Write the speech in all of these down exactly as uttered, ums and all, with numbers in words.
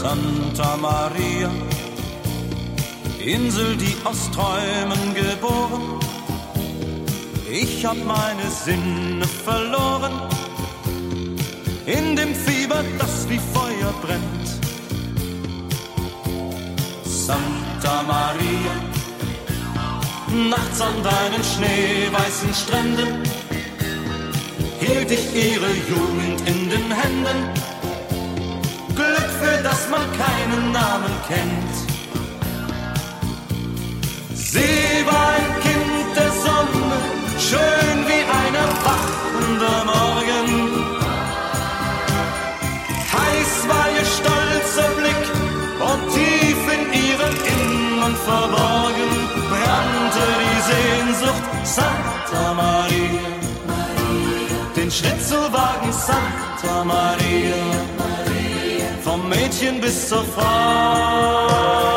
Santa Maria, Insel, die aus Träumen geboren. Ich hab meine Sinne verloren, in dem Fieber, das wie Feuer brennt. Santa Maria, nachts an deinen schneeweißen Stränden hielt ich ihre Jugend in den Händen. Glück, für das man keinen Namen kennt. Sie war ein Kind der Sonne, schön wie ein erwachender Morgen. Heiß war ihr stolzer Blick und tief in ihrem Innern verborgen brannte die Sehnsucht. Santa Maria, den Schritt zu wagen, Santa Maria, vom Mädchen bis zur Frau.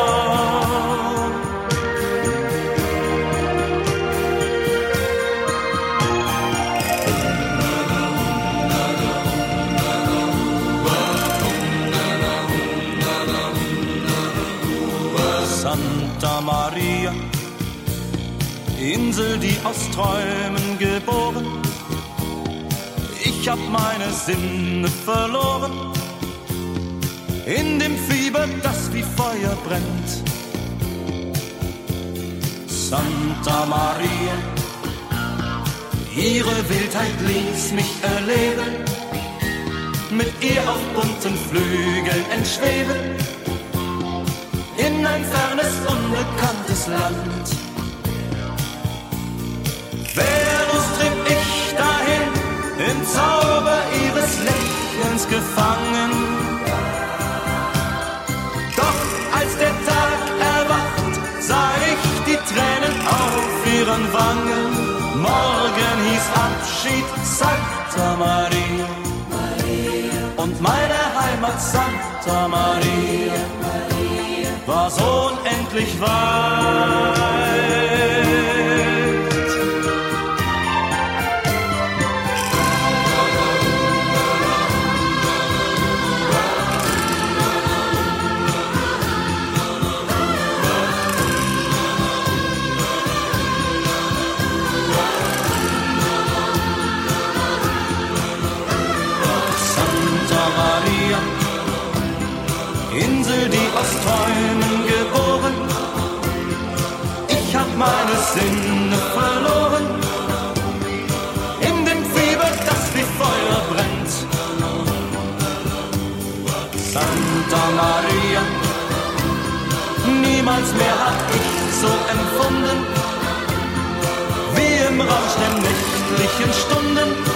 Santa Maria, Insel, die aus Träumen geboren. Ich hab meine Sinne verloren, in dem Fieber, das wie Feuer brennt. Santa Maria, ihre Wildheit ließ mich erleben, mit ihr auf bunten Flügeln entschweben, in ein fernes, unbekanntes Land. Venus trieb ich dahin, im Zauber ihres Lächelns gefangen. Doch als der Tag erwacht, sah ich die Tränen auf ihren Wangen. Morgen hieß Abschied, Santa Maria, und meine Heimat Santa Maria war so unendlich weit. Insel, die aus Träumen geboren. Ich hab meine Sinne verloren, in dem Fieber, das wie Feuer brennt. Santa Maria, niemals mehr hab ich so empfunden, wie im Rausch der nächtlichen Stunden.